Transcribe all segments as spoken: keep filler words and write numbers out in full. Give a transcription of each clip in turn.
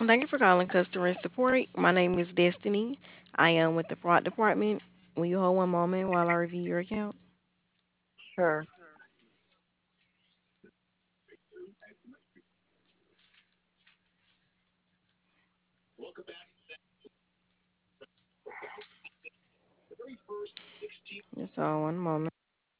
Thank you for calling customer support. My name is Destiny. I am with the fraud department. Will you hold one moment while I review your account? Sure. Just hold one moment.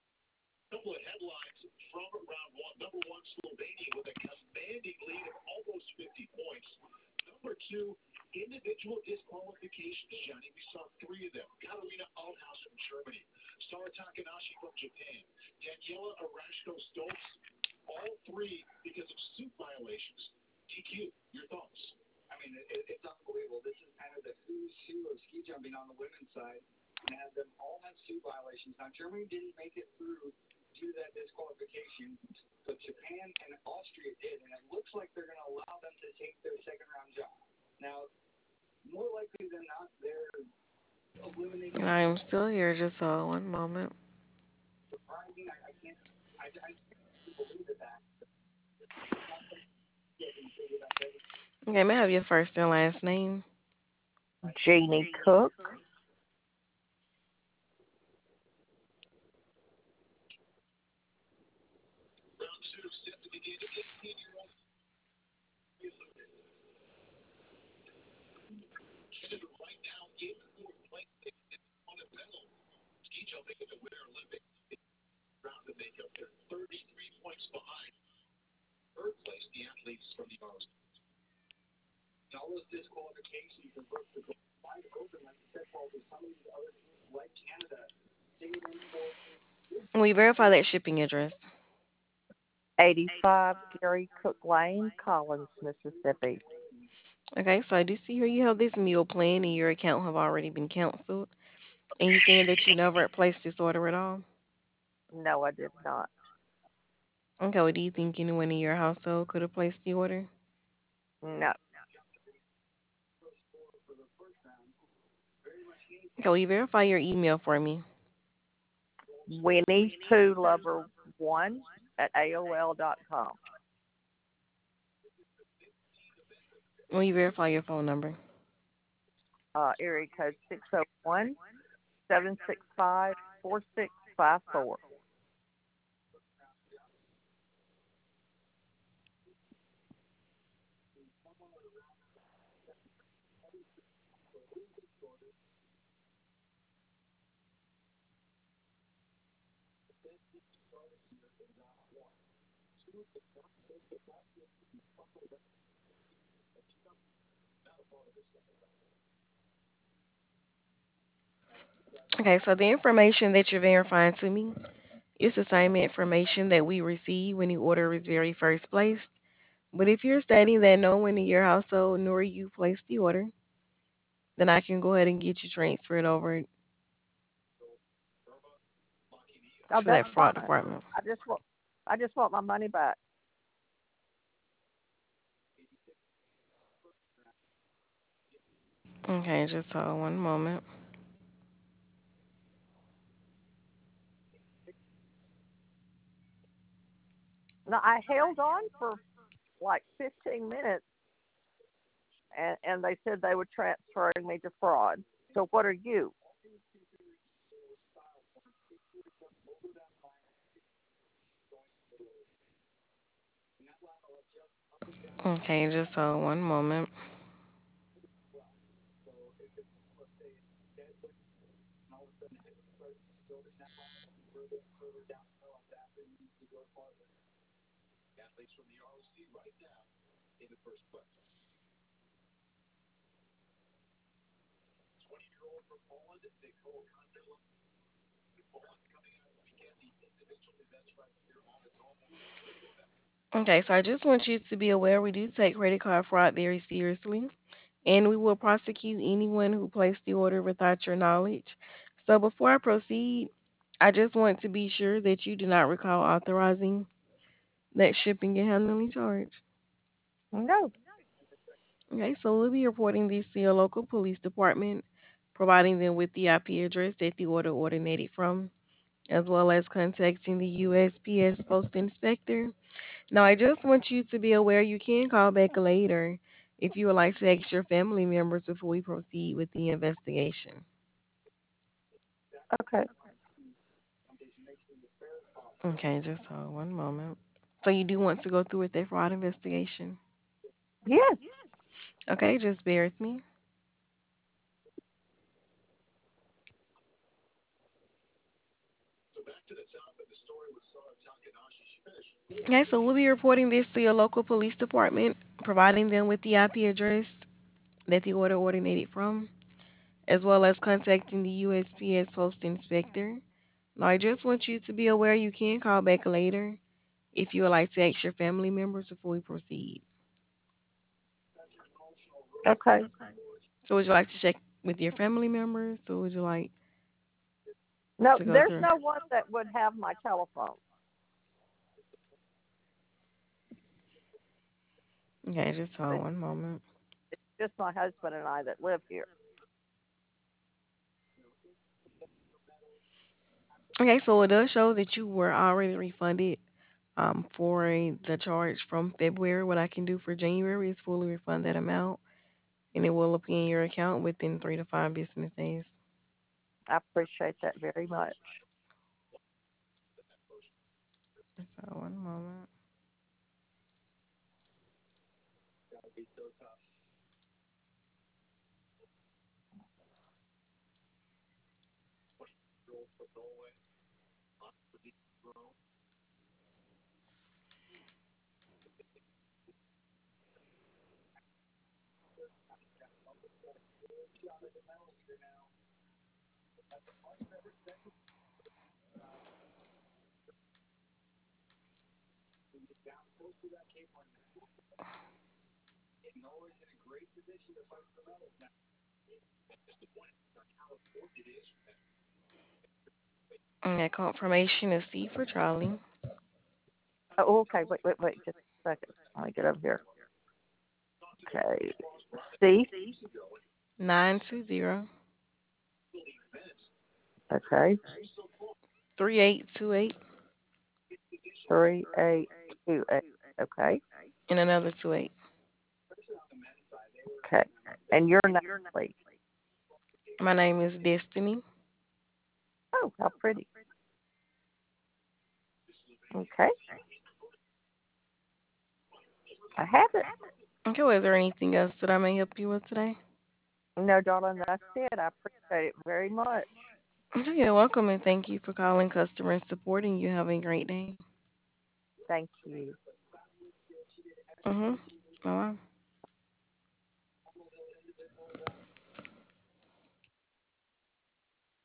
I am still here. Just hold one moment. Okay, may I have your first and last name? Jeannie Cook. Will you verify that shipping address? eighty-five Gary Cook Lane, Collins, Mississippi. Okay, so I do see here you have this meal plan and your account have already been canceled. And you saying that you never placed this order at all? No, I did not. Okay, well, do you think anyone in your household could have placed the order? No. Okay, will you verify your email for me? Winnie Pooh Lover one at A O L dot com. Will you verify your phone number? Uh, area code six oh one, seven six five, four six five four. Okay, so the information that you're verifying to me is the same information that we received when the order was very first placed. But if you're stating that no one in your household nor you placed the order, then I can go ahead and get you transferred over Oh, to that's that fraud fine. department. I just want, I just want my money back. Okay, just hold one moment. Now I held on for like fifteen minutes, and and they said they were transferring me to fraud. So what are you? Okay, just hold one moment. Okay, so I just want you to be aware we do take credit card fraud very seriously, and we will prosecute anyone who placed the order without your knowledge. So before I proceed, I just want to be sure that you do not recall authorizing that shipping and handling charge. No. Okay, so we'll be reporting this to your local police department, providing them with the I P address that the order originated from, as well as contacting the U S P S Post Inspector. Now, I just want you to be aware you can call back later if you would like to ask your family members before we proceed with the investigation. Okay. Okay, just hold one moment. So you do want to go through with that fraud investigation? Yes. Okay, just bear with me. Okay, so we'll be reporting this to your local police department, providing them with the I P address that the order originated from, as well as contacting the U S P S post inspector. Now, I just want you to be aware you can call back later if you would like to ask your family members before we proceed. Okay. So, would you like to check with your family members, or would you like No, to go there's through? no one that would have my telephone. Okay, just hold It's one moment. just my husband and I that live here. Okay, so it does show that you were already refunded um, for the charge from February. What I can do for January is fully refund that amount, and it will appear in your account within three to five business days. I appreciate that very much. So one moment. And that confirmation is C for Charlie. Oh, okay. Wait, wait, wait. Just a second. Let me get over here. Okay. C. Nine two zero Okay. three eight two eight Three eight two eight. Okay. and another two eight. Okay. And your name, please. My name is Destiny. Oh, how pretty. Okay. I have it. Okay, was there anything else that I may help you with today? No, darling, that's it. I appreciate it very much. Okay, you're welcome, and thank you for calling customer support, and you have a great day. Thank you. Mm-hmm. Bye-bye.